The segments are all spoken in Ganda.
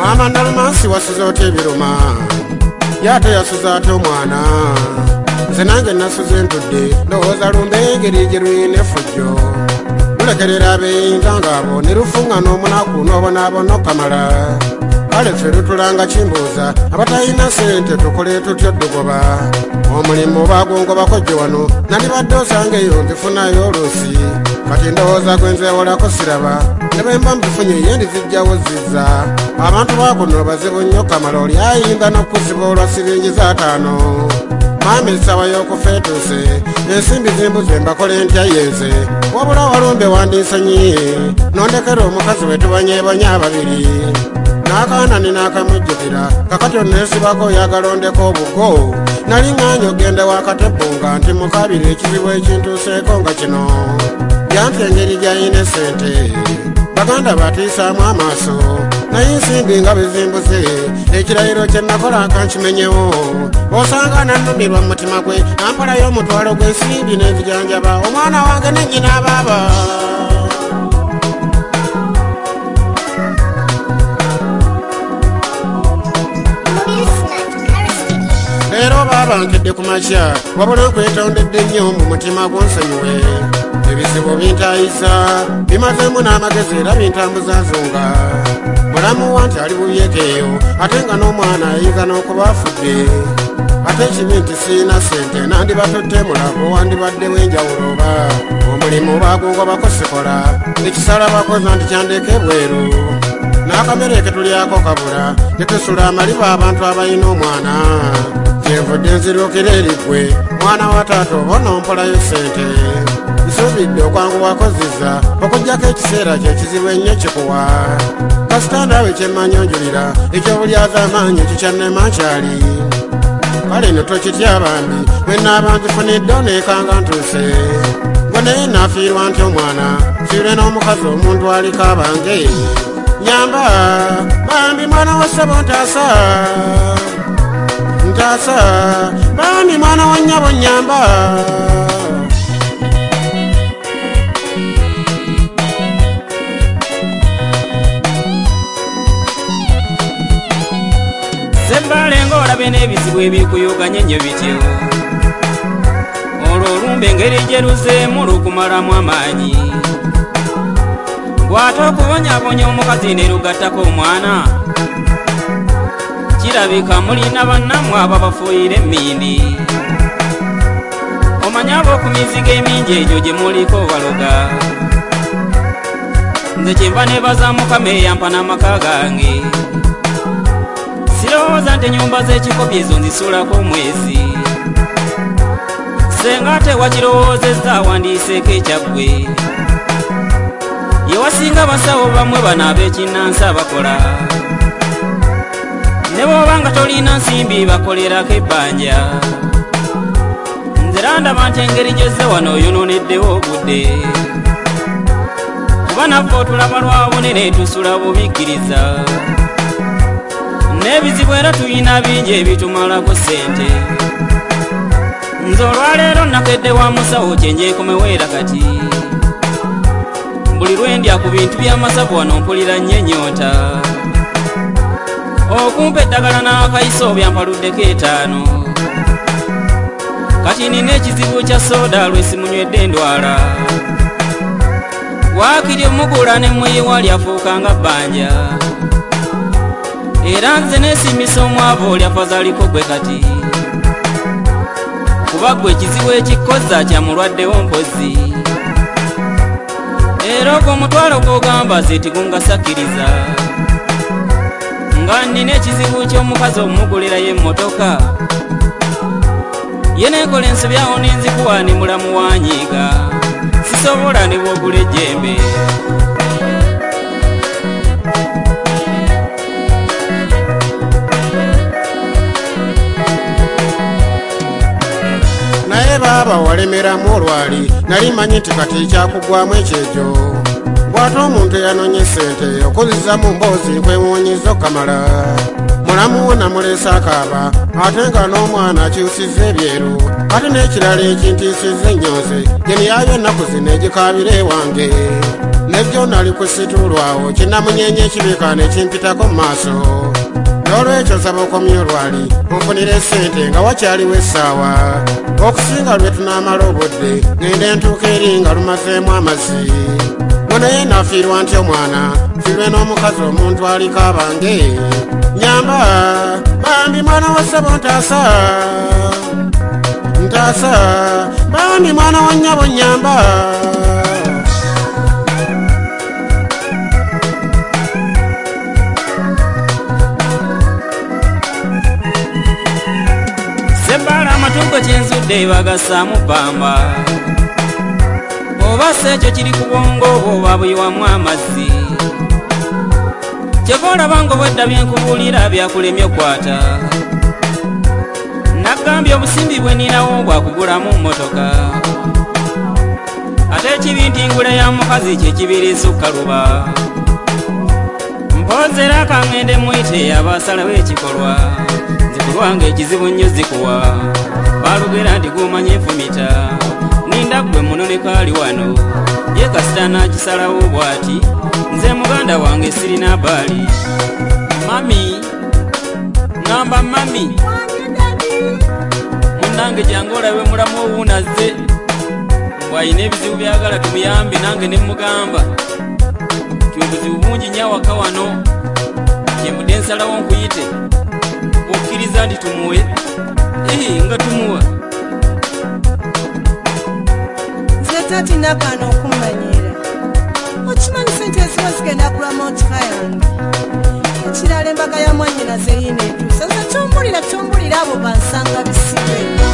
Mama Nalumansi wasuza oti ebiruma yate yasuza ati omwana nze nange nasuza entudde ndowooza lumbe engeri gye luyina effujjo lulekerera abeyinza ng'abo ne lufunga n'omunaku n'obonaabona okamala kale ffe lutulanga kimbuuza abatalina sente tukole tutyo ddugoba omulimu bagongobako gye wano nandibadde osanga eyo nzifunayo oluusi kati ndowooza gwe nzewolako siraba ne bwe mba mbifunye ye ndizijjawo zizza abantu bakuno bazibu nnyo kamala oli ayinza n'okusiba olwa siringi za 5 maama essawa y'okufa etuuse ensimbi zimbuze mbakole ntya yenze wabula walumbe wandinsanyi nondekera omukazi we tubanyebanya ababiri n'akaanani n'akamujjukira kakati onneesibako yagalondeko obugo nali ŋŋaanyi ogende wakatebbunga nti mukabiri ekizibu ekintuuseeko nga kino yanti engeri gyayina sente baganda batiisaamu amaaso naye ensimbi nga bezimbuze ekirayiro kye nakola kankimenyewo osanga nannumirwa mu mutima gwe ampalayo omutwalo gw'ensimbi n'enzijanjaba omwana wange ne nnyina abaaba leero baaba nkedde ku makya wabula nkwetondedde nnyo mu mutima gw'onsonyiwe ebizibu bintayisa bimazeemu n'amagezi era bintambuza nsonga mulamu wa nti ali bubyekeeyo ate nga n'omwana ayinza n'okuba afudde ate ekibi nti siina sente nandibatutte mulago wandibaddewo enjawulo oba omulimu bagungobako sikola ekisala bakoza nti kyandeke bweru n'akamere ke tulyako kabula tetusula amaliba abantu abalina omwana kyenvudde nzirukira erigwe mwana wa taata oba onompolayo sente nsuubidde okwanguwako zizza okuggyako ekiseera kyekizibu ennyo kikuwa kasitanda we kyemmanyonjulira ekyobulyaza amaanyi kikyannema nkyali kale no tokitya bambi bwenaaba nzifunidde oneekanga ntuuse gwe naye naafiirwa nti omwana fiirwe n'omukazi omuntu aliko abange nyamba bambi mwana wa ssebo ntaasa bambi mwana wa nnyabo nyamba Sembale ng'olabe n'ebizibu ebikuyuganya ennyo bityo olwo olumbe engeri gye luzeemu lukumalamu amaanyi bw'ate okubonyabonya omukazi ne lugattako omwana kirabika mulina bannammwe abo bafuuyira emmindi omanye ab'okumiziga emingi egyo gye muliko baloga nze kyenva neebaza mukama eyampa n'amaka gange sirowooza nti ennyumba z'ekikopi ezo nzisuulako omwezi senga ate wakirowoozezza awandiiseeko ekyaggwe ye wasinga basawo bamwe bano ab'ekinnansi abakola ne bw'oba nga tolina nsimbi bakolerako ebbanja nze randaba nti engeri gyozze wano oyonooneddewo obudde kuba naffe otulaba lwabonere tusula bubikkiriza n'ebizibu era tuyina bingi ebitumalako sente nze olwaleero nakedde wa musawo kyenjeekomeweera kati buli lwendya ku bintu by'amasavu wano mpulira nnyo ennyonta okumpa eddagala n'akayisa obyampaluddeko 5 kati nina ekizibu kya soda lwesimunywedde endwala waakiri omugula ne mweyiwa lyafuuka nga bbanja era nze neesimisa omwavu olyafazaliko gwe kati kuba gwe ekizibu ekikkoza kya mulwaddewo mpozi era ogwo omutwalo gw'ogamba zeti gungasakkiriza nga nina ekizibu ky'omukazi omugulirayo emmotoka ye neekola ensibyawo n'enzikuwa ne mulamu wanyiiga sisobola ne bw'ogula ejjembe naye baaba walemeramu olwali nali manyi nti kati kyakugwamu ekyejo bw'ate omuntu eyanonye sente okuzizza mu mboozi nkwewuunyiza okamala mulamu wo namuleesa akaaba ate nga n'omwana akyusizza ebyeru ate n'ekirala ekintiisizza ennyonze gye niyayo ennaku zino egikaabira ewange nebyo nali kusitulwawo kinnamunyenye ekibika nekimpitako mu maaso n'olwekyo nsaba okomya olwali onfunire ssente nga wakyaliwo essaawa okusinga lwe tunaamala obudde ngende entuuka eri nga lumazeemu amazzi ngo naye nafiirwa ntyo mwana firwe n'omukazi omuntu aliko abange nyamba bambi mwana wa ssebo ntaasa bambi mwana wa nnyabo nyamba Sebala amatungo kyenzudde bagasaamu bbamba oba si ekyo kiri ku bwongo oba buyiwamu amazzi kyeva olaba ng'obwedda byenkubuulira byakulemye okwata naggambye obusimbi bwe ninawo bwakugulamu mmotoka ate ekibi nti ngule ya mukazi kyekibiriisa okkaluba mpoozera kaŋŋende muyite abasalawo ekikolwa nzikulwanga ekizibu nnyo zikuwa balugera nti gumanye enfumita ninda gwe munoneka ali wano ye kasita nakisalawo bw'ati nze muganda wange sirina baali mami ngamba mami munange jange olabe mulamu owuunazze bw'ayina ebizibu byagala tumuyambe nange ne mugamba ti obuzibu bungi nyawaka wano kyembudde nsalawo nkuyite okkiriza nti tumuwe nga tumuwa nze tati nakano okumanyira okimanyi sente eziba zigenda kulamootika yange ekirala embaga ya mwanyina zeyina etuusa nze tumbulira abo bansanga bisibe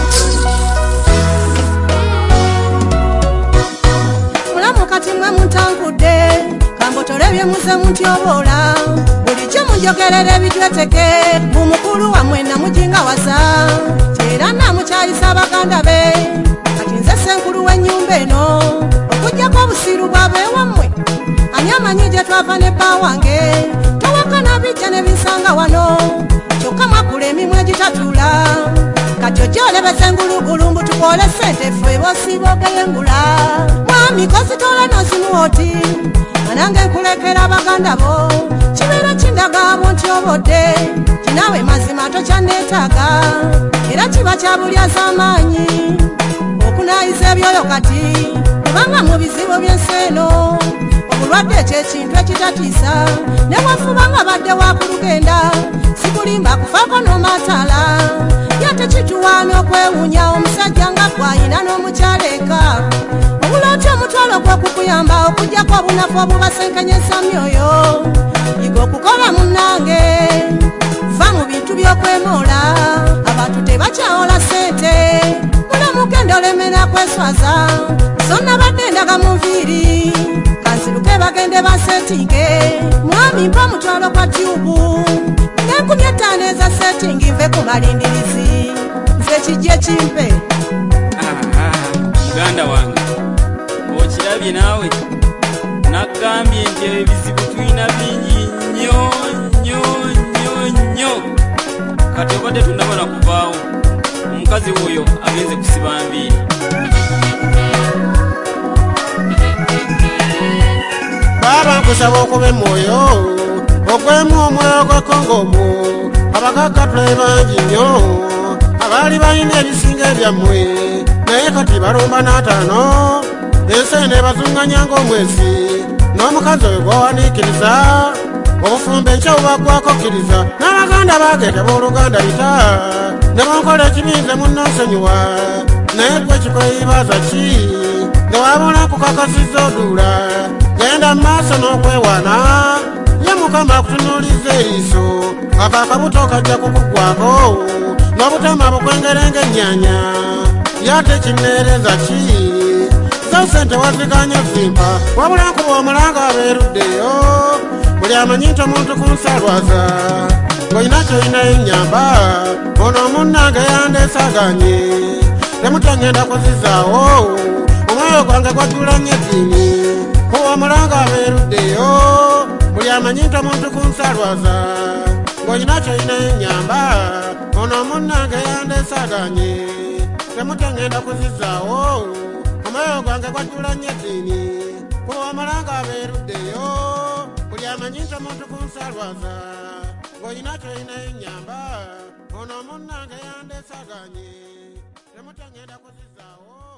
mulamu kati mwe muntankudde kambotolebye muze muntyoboola bulijjo munjogerera ebijweteke mumukulu wammwe namujingawaza kyera namukyayisa abaganda be kati nze senkulu w'ennyumba eno okugjako obusiru bwabe wammwe ani amanyi gye twava ne bba wange towakana bijja ne binsanga wano kyokka mwakula emimwe egitatula kati ojja olebesa engulugulu mbu tukoole ssente ffe boosiboogeyengula mwami kozitola nozimuwoti anange nkulekera abaganda bo kibeera kindagaabo nti obodde kinaawe mazima tokyanneetaaga era kiba kya bulyaz'amaanyi okunaayiza ebyoyo kati kubanga mu bizibu by'ensi eno obulwadde ekyekintu ekitatiisa ne wafuba nga badde wakulugenda sikulimba kufaako n'omataala yate kituwaana okwewuunya omusajja nga gwayina n'omukyala eka obuloti omutwalo gw'okukuyamba okugjako obunafu obubasenkanyesa myoyo yiga okukola munnange va mu bintu by'okwemoola abantu tebakyawola ssente mulamugenda olemera kweswaza zonna badde ndaga mu nviiri kanziruke bagende basetinge mwami mpa omutwalo kwa tyubu n'enkumi ettaano eza setingi nve ku malindirizi nze kijje kimpe muganda wange okirabye naawe naggambye nti ebizibu tulina bingi nnyo kati obadde tundabona kuvaawo omukazi oyo agenze kusiba nviiri baba nkusaba okuba emwoyo ogwemu omwoyo gw'ekongomu abakakatule bangi nnyo abaali balina ebisinga ebyammwe naye kati balumba n'ataano ensi nebazunganya ng'omwezi n'omukazi oyo gw'owaniikiriza obufumbo enkya bubaggwako kkiriza n'abaganda bagenda b'oluganda lita ne bonkola ekibinze munnonsonyiwa naye gwe kikweyibaza ki nga wabona nkukakasizza oduula genda mu maaso n'okwewaana ye mukama akutunuuliza eriiso ako akabuto kajja kukugwako n'obutama bukwengerenga ennyanya yate kinneereza ki zo sente waziganya zimpa wabula nkuba omulanga abeeruddeyo buli amanyi nti omuntu kunsalwaza ng'olina kyolina ennyamba ono omunnange yandeesaganye temutengenda kuzizaawo omwoyo gwange gwajulanye eddiini kuba omulanga abeeruddeyo buli amanyi nti omuntu kunsalwaza ng'olina kyolina ennyamba ono omunnange yandeesaganye temutengenda kuzizaawo omwoyo gwange gwajulanye eddiini kuwa malanga beruddeyo buli amanyi nti omuntu kunsalwaza ng'olina kyolina ennyamba ono munnange yandesaganye temutya ngenda kuzizaawo